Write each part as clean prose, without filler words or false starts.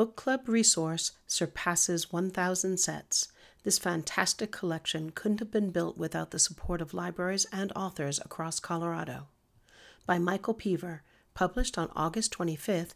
Book Club Resource surpasses 1,000 sets. This fantastic collection couldn't have been built without the support of libraries and authors across Colorado. By Michael Peaver, published on August 25,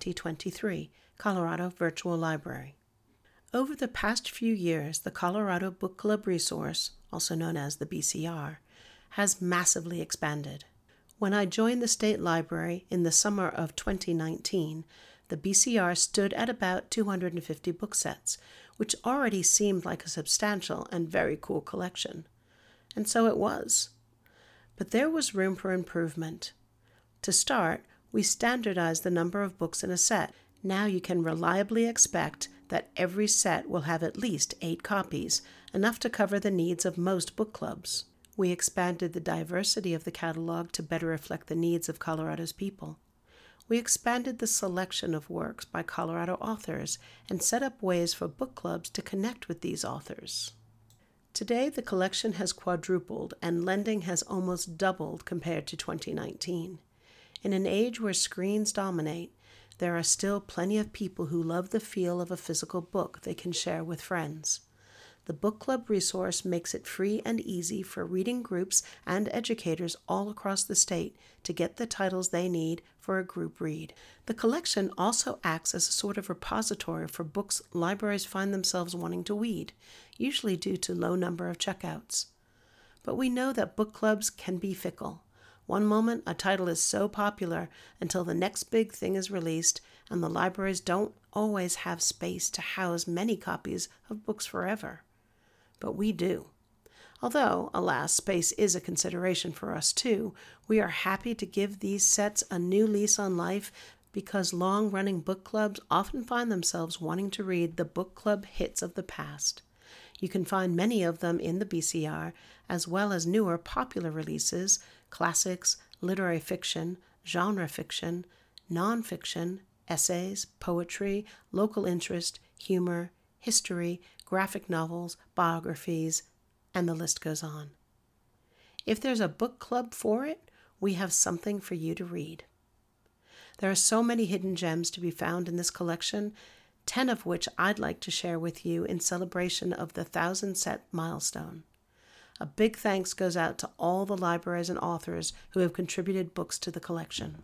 2023, Colorado Virtual Library. Over the past few years, the Colorado Book Club Resource, also known as the BCR, has massively expanded. When I joined the State Library in the summer of 2019, the BCR stood at about 250 book sets, which already seemed like a substantial and very cool collection. And so it was. But there was room for improvement. To start, we standardized the number of books in a set. Now you can reliably expect that every set will have at least 8 copies, enough to cover the needs of most book clubs. We expanded the diversity of the catalog to better reflect the needs of Colorado's people. We expanded the selection of works by Colorado authors and set up ways for book clubs to connect with these authors. Today, the collection has quadrupled and lending has almost doubled compared to 2019. In an age where screens dominate, there are still plenty of people who love the feel of a physical book they can share with friends. The Book Club Resource makes it free and easy for reading groups and educators all across the state to get the titles they need for a group read. The collection also acts as a sort of repository for books libraries find themselves wanting to read, usually due to low number of checkouts. But we know that book clubs can be fickle. One moment, a title is so popular until the next big thing is released, and the libraries don't always have space to house many copies of books forever. But we do. Although, alas, space is a consideration for us too, we are happy to give these sets a new lease on life because long-running book clubs often find themselves wanting to read the book club hits of the past. You can find many of them in the BCR, as well as newer popular releases, classics, literary fiction, genre fiction, nonfiction, essays, poetry, local interest, humor, history, graphic novels, biographies, and the list goes on. If there's a book club for it, we have something for you to read. There are so many hidden gems to be found in this collection, 10 of which I'd like to share with you in celebration of the 1,000-set milestone. A big thanks goes out to all the libraries and authors who have contributed books to the collection.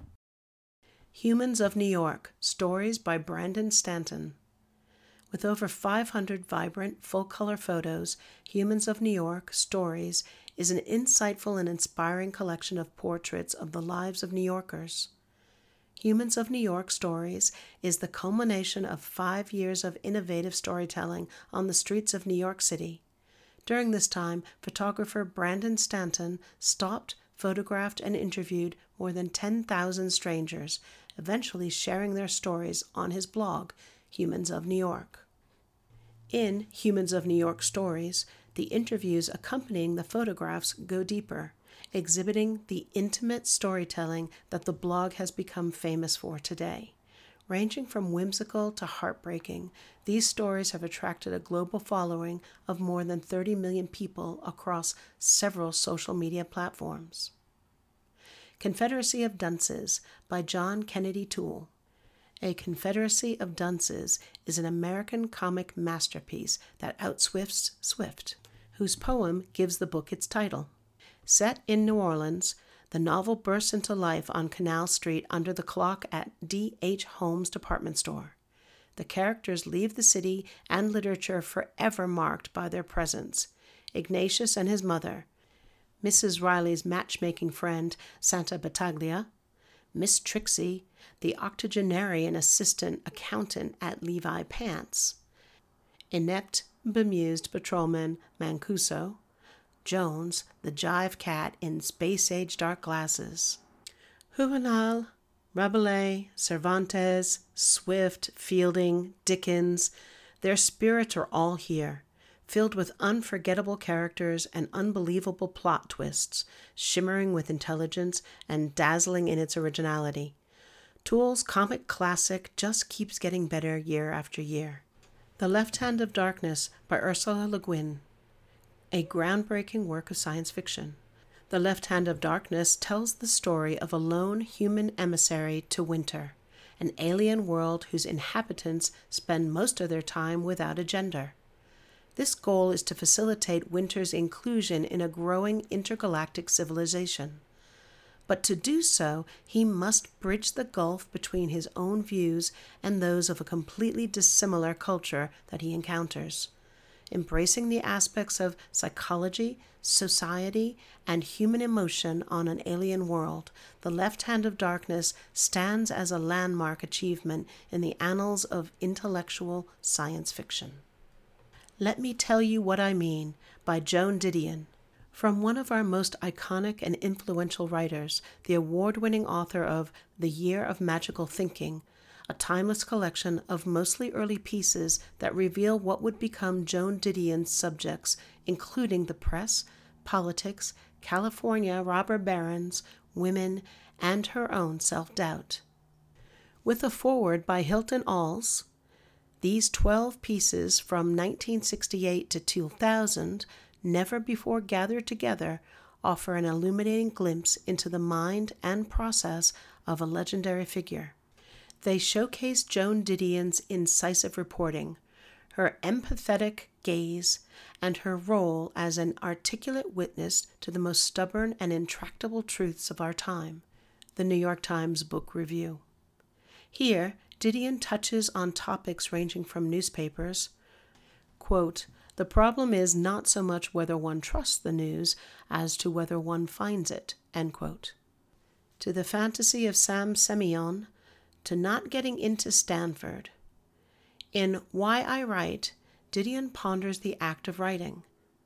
Humans of New York, Stories by Brandon Stanton. With over 500 vibrant, full-color photos, Humans of New York, Stories is an insightful and inspiring collection of portraits of the lives of New Yorkers. Humans of New York Stories is the culmination of 5 years of innovative storytelling on the streets of New York City. During this time, photographer Brandon Stanton stopped, photographed, and interviewed more than 10,000 strangers, eventually sharing their stories on his blog, Humans of New York. In Humans of New York Stories, the interviews accompanying the photographs go deeper, exhibiting the intimate storytelling that the blog has become famous for today. Ranging from whimsical to heartbreaking, these stories have attracted a global following of more than 30 million people across several social media platforms. Confederacy of Dunces by John Kennedy Toole. A Confederacy of Dunces is an American comic masterpiece that outswifts Swift, whose poem gives the book its title. Set in New Orleans, the novel bursts into life on Canal Street under the clock at D.H. Holmes' department store. The characters leave the city and literature forever marked by their presence. Ignatius and his mother, Mrs. Riley's matchmaking friend, Santa Battaglia, Miss Trixie, the octogenarian assistant accountant at Levi Pants, inept, bemused patrolman Mancuso, Jones, the jive cat in space-age dark glasses. Juvenal, Rabelais, Cervantes, Swift, Fielding, Dickens, their spirits are all here, filled with unforgettable characters and unbelievable plot twists, shimmering with intelligence and dazzling in its originality. Toole's comic classic just keeps getting better year after year. The Left Hand of Darkness by Ursula Le Guin. A groundbreaking work of science fiction. The Left Hand of Darkness tells the story of a lone human emissary to Winter, an alien world whose inhabitants spend most of their time without a gender. This goal is to facilitate Winter's inclusion in a growing intergalactic civilization. But to do so, he must bridge the gulf between his own views and those of a completely dissimilar culture that he encounters. Embracing the aspects of psychology, society, and human emotion on an alien world, The Left Hand of Darkness stands as a landmark achievement in the annals of intellectual science fiction. Let Me Tell You What I Mean by Joan Didion. From one of our most iconic and influential writers, the award-winning author of The Year of Magical Thinking, a timeless collection of mostly early pieces that reveal what would become Joan Didion's subjects, including the press, politics, California robber barons, women, and her own self-doubt. With a foreword by Hilton Als, these 12 pieces from 1968 to 2000, never before gathered together, offer an illuminating glimpse into the mind and process of a legendary figure. They showcase Joan Didion's incisive reporting, her empathetic gaze, and her role as an articulate witness to the most stubborn and intractable truths of our time. The New York Times Book Review. Here, Didion touches on topics ranging from newspapers, quote, "The problem is not so much whether one trusts the news as to whether one finds it," end quote, to the fantasy of Sam Semyon, to not getting into Stanford. In Why I Write, Didion ponders the act of writing.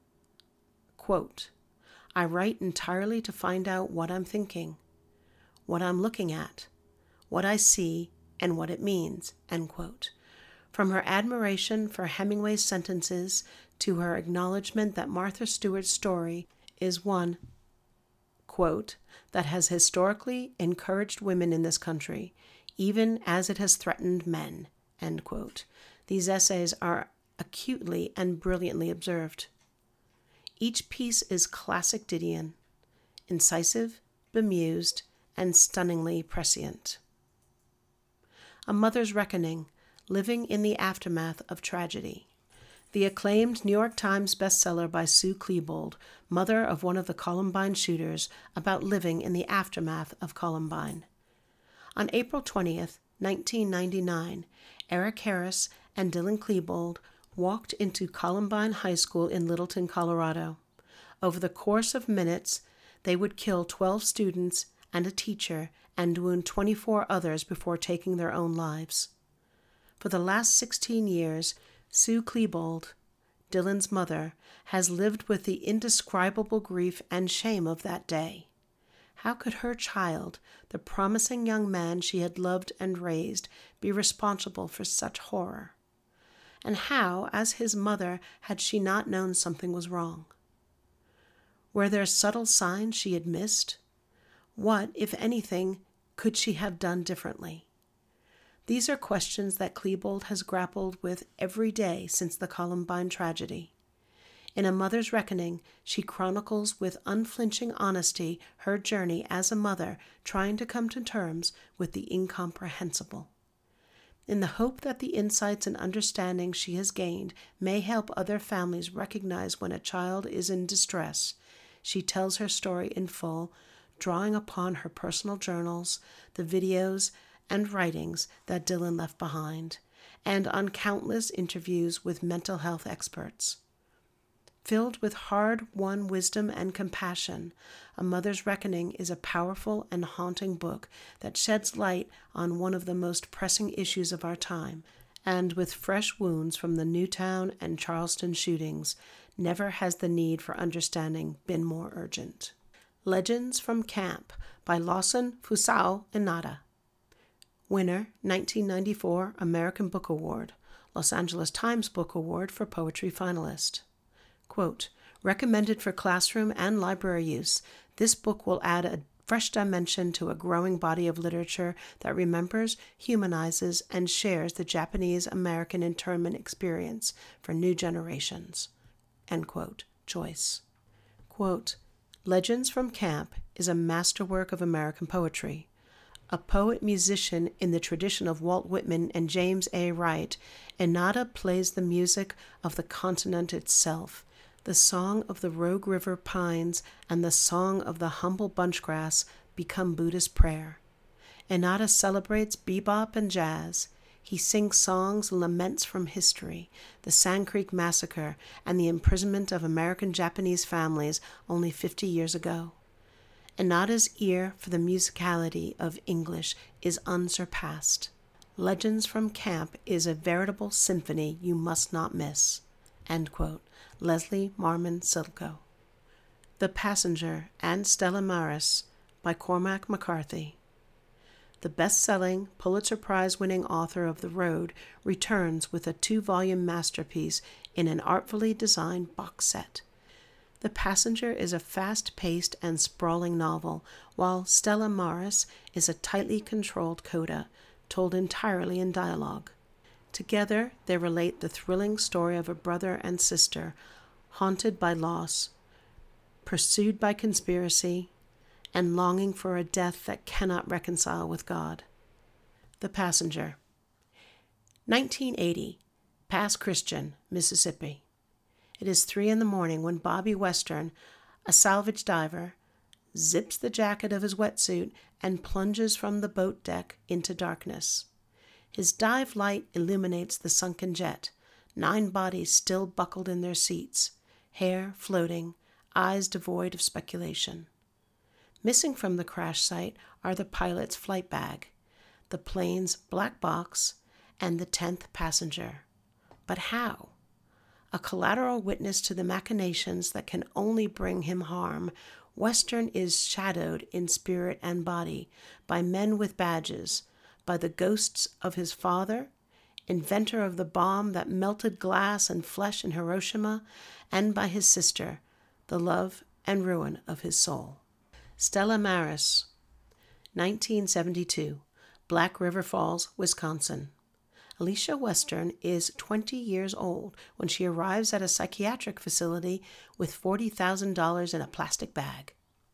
Quote, "I write entirely to find out what I'm thinking, what I'm looking at, what I see, and what it means," end quote. From her admiration for Hemingway's sentences to her acknowledgement that Martha Stewart's story is one, quote, "that has historically encouraged women in this country, even as it has threatened men," end quote. These essays are acutely and brilliantly observed. Each piece is classic Didion, incisive, bemused, and stunningly prescient. A Mother's Reckoning, Living in the Aftermath of Tragedy. The acclaimed New York Times bestseller by Sue Klebold, mother of one of the Columbine shooters, about living in the aftermath of Columbine. On April 20th, 1999, Eric Harris and Dylan Klebold walked into Columbine High School in Littleton, Colorado. Over the course of minutes, they would kill 12 students and a teacher and wound 24 others before taking their own lives. For the last 16 years, Sue Klebold, Dylan's mother, has lived with the indescribable grief and shame of that day. How could her child, the promising young man she had loved and raised, be responsible for such horror? And how, as his mother, had she not known something was wrong? Were there subtle signs she had missed? What, if anything, could she have done differently? These are questions that Klebold has grappled with every day since the Columbine tragedy. In A Mother's Reckoning, she chronicles with unflinching honesty her journey as a mother trying to come to terms with the incomprehensible. In the hope that the insights and understanding she has gained may help other families recognize when a child is in distress, she tells her story in full, drawing upon her personal journals, the videos and writings that Dylan left behind, and on countless interviews with mental health experts. Filled with hard-won wisdom and compassion, A Mother's Reckoning is a powerful and haunting book that sheds light on one of the most pressing issues of our time, and with fresh wounds from the Newtown and Charleston shootings, never has the need for understanding been more urgent. Legends from Camp by Lawson Fusao Inada. Winner, 1994 American Book Award, Los Angeles Times Book Award for Poetry Finalist. Quote, "Recommended for classroom and library use, this book will add a fresh dimension to a growing body of literature that remembers, humanizes, and shares the Japanese-American internment experience for new generations." End quote. Joyce. Quote, "Legends from Camp is a masterwork of American poetry. A poet-musician in the tradition of Walt Whitman and James A. Wright, Inada plays the music of the continent itself, the song of the Rogue River pines and the song of the humble bunchgrass become Buddhist prayer. Inada celebrates bebop and jazz. He sings songs and laments from history, the Sand Creek Massacre and the imprisonment of American Japanese families only 50 years ago. Inada's ear for the musicality of English is unsurpassed. Legends from Camp is a veritable symphony you must not miss. End quote. Leslie Marmon Silko. The Passenger and Stella Maris by Cormac McCarthy. The best-selling, Pulitzer Prize-winning author of The Road returns with a 2-volume masterpiece in an artfully designed box set. The Passenger is a fast-paced and sprawling novel, while Stella Maris is a tightly controlled coda, told entirely in dialogue. Together, they relate the thrilling story of a brother and sister, haunted by loss, pursued by conspiracy, and longing for a death that cannot reconcile with God. The Passenger. 1980, Pass Christian, Mississippi. It is 3 a.m. when Bobby Western, a salvage diver, zips the jacket of his wetsuit and plunges from the boat deck into darkness. His dive light illuminates the sunken jet, 9 bodies still buckled in their seats, hair floating, eyes devoid of speculation. Missing from the crash site are the pilot's flight bag, the plane's black box, and the 10th passenger. But how? A collateral witness to the machinations that can only bring him harm, Western is shadowed in spirit and body by men with badges, by the ghosts of his father, inventor of the bomb that melted glass and flesh in Hiroshima, and by his sister, the love and ruin of his soul. Stella Maris, 1972, Black River Falls, Wisconsin. Alicia Western is 20 years old when she arrives at a psychiatric facility with $40,000 in a plastic bag.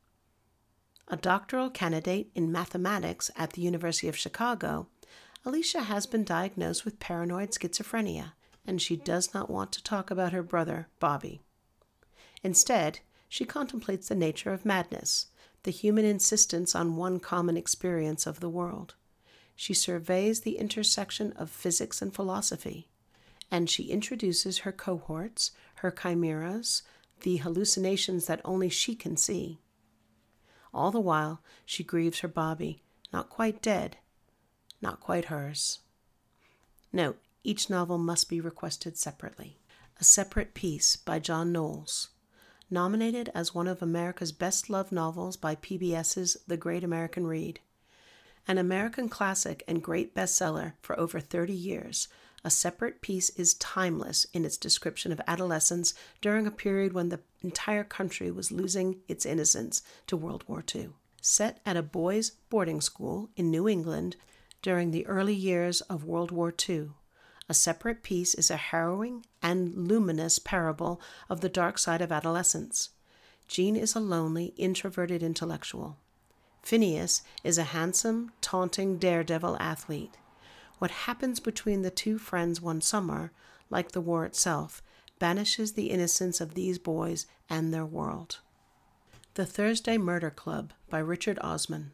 A doctoral candidate in mathematics at the University of Chicago, Alicia has been diagnosed with paranoid schizophrenia, and she does not want to talk about her brother, Bobby. Instead, she contemplates the nature of madness, the human insistence on one common experience of the world. She surveys the intersection of physics and philosophy, and she introduces her cohorts, her chimeras, the hallucinations that only she can see. All the while, she grieves her Bobby, not quite dead, not quite hers. Note, each novel must be requested separately. A Separate Piece by John Knowles. Nominated as one of America's best-loved novels by PBS's The Great American Read. An American classic and great bestseller for over 30 years, A Separate Piece is timeless in its description of adolescence during a period when the entire country was losing its innocence to World War II. Set at a boys' boarding school in New England during the early years of World War II, A Separate Piece is a harrowing and luminous parable of the dark side of adolescence. Jean is a lonely, introverted intellectual. Phineas is a handsome, taunting daredevil athlete. What happens between the two friends one summer, like the war itself, banishes the innocence of these boys and their world. The Thursday Murder Club by Richard Osman.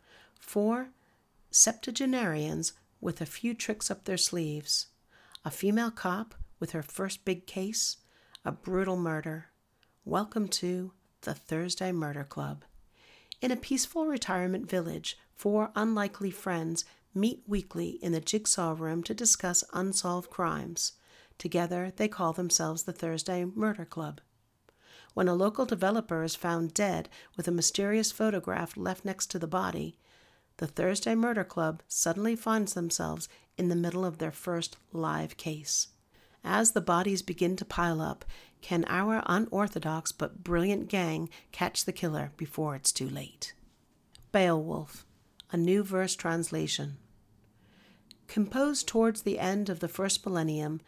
4 septuagenarians with a few tricks up their sleeves. A female cop with her first big case, a brutal murder. Welcome to the Thursday Murder Club. In a peaceful retirement village, 4 unlikely friends meet weekly in the Jigsaw Room to discuss unsolved crimes. Together, they call themselves the Thursday Murder Club. When a local developer is found dead with a mysterious photograph left next to the body, the Thursday Murder Club suddenly finds themselves in the middle of their first live case. As the bodies begin to pile up, can our unorthodox but brilliant gang catch the killer before it's too late? Beowulf, a New Verse Translation. Composed towards the end of the first millennium,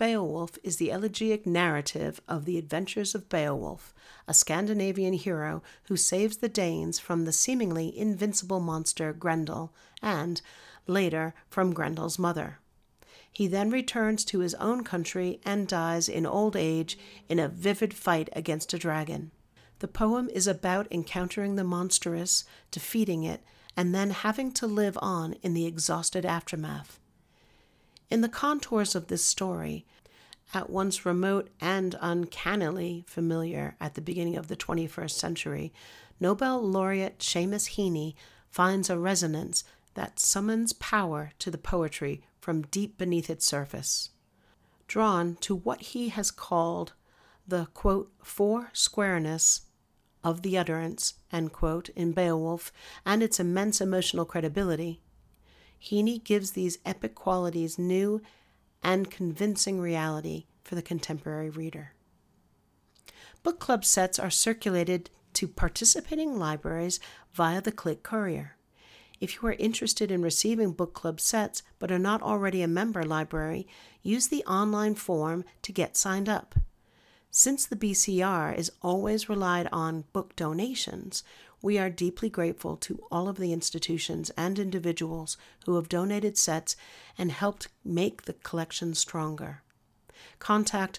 Beowulf is the elegiac narrative of the adventures of Beowulf, a Scandinavian hero who saves the Danes from the seemingly invincible monster Grendel and, later, from Grendel's mother. He then returns to his own country and dies in old age in a vivid fight against a dragon. The poem is about encountering the monstrous, defeating it, and then having to live on in the exhausted aftermath. In the contours of this story, at once remote and uncannily familiar at the beginning of the 21st century, Nobel laureate Seamus Heaney finds a resonance that summons power to the poetry from deep beneath its surface. Drawn to what he has called the, quote, four-squareness of the utterance, end quote, in Beowulf and its immense emotional credibility, Heaney gives these epic qualities new and convincing reality for the contemporary reader. Book club sets are circulated to participating libraries via the Click Courier. If you are interested in receiving book club sets but are not already a member library, use the online form to get signed up. Since the BCR is always relied on book donations, we are deeply grateful to all of the institutions and individuals who have donated sets and helped make the collection stronger. Contact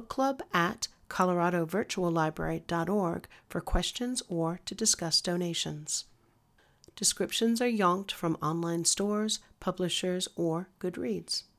bookclub@coloradovirtuallibrary.org for questions or to discuss donations. Descriptions are yanked from online stores, publishers, or Goodreads.